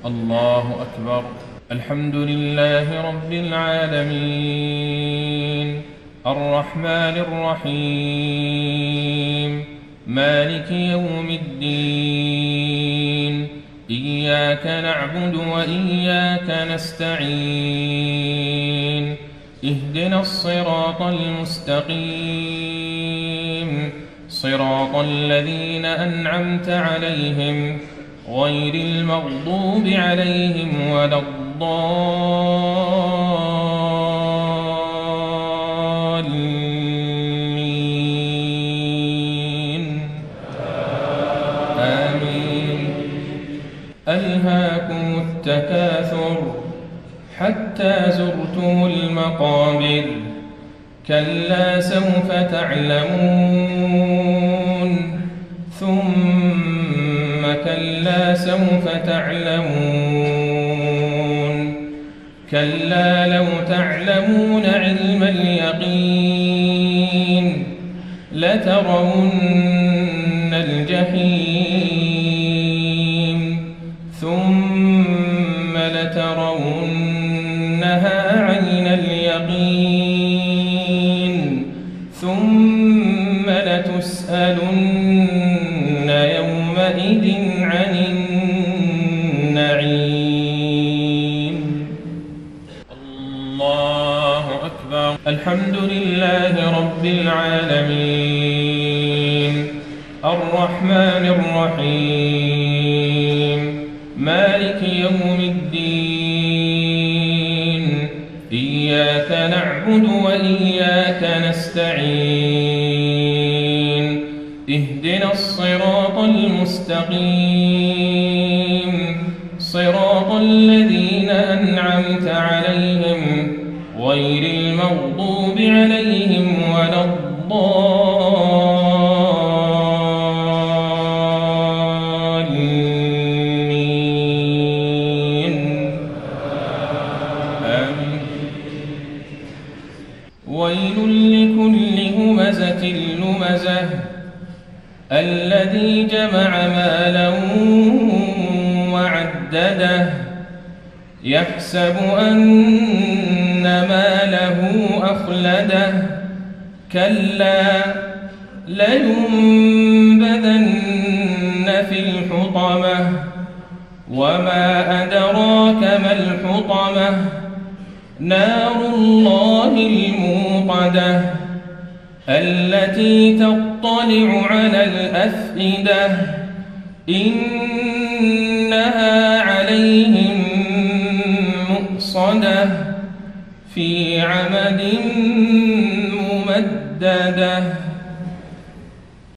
الله أكبر. الحمد لله رب العالمين، الرحمن الرحيم، مالك يوم الدين، إياك نعبد وإياك نستعين، اهدنا الصراط المستقيم، صراط الذين أنعمت عليهم غير المغضوب عليهم ولا الضالين آمين. ألهاكم التكاثر حتى زرتم المقابر، كلا سوف تعلمون، ثم كلا سوف تعلمون، كلا لو تعلمون علم اليقين لترون الجحيم، ثم لترونها عين اليقين، ثم لتسألن يومئذ عن النعيم. الله أكبر. الحمد لله رب العالمين، الرحمن الرحيم، مالك يوم الدين، إياك نعبد وإياك نستعين، اهدنا الصراط المستقيم، صراط الذين أنعمت عليهم غير المغضوب عليهم ولا الضالين آمين. ويل لكل همزة لمزة الذي جمع مالا وعدده، يحسب أن ماله أخلده، كلا لينبذن في الحطمة، وما أدراك ما الحطمة، نار الله الموقدة، التي تطلع على الأفئدة، إنها عليهم مؤصدة في عمد ممددة.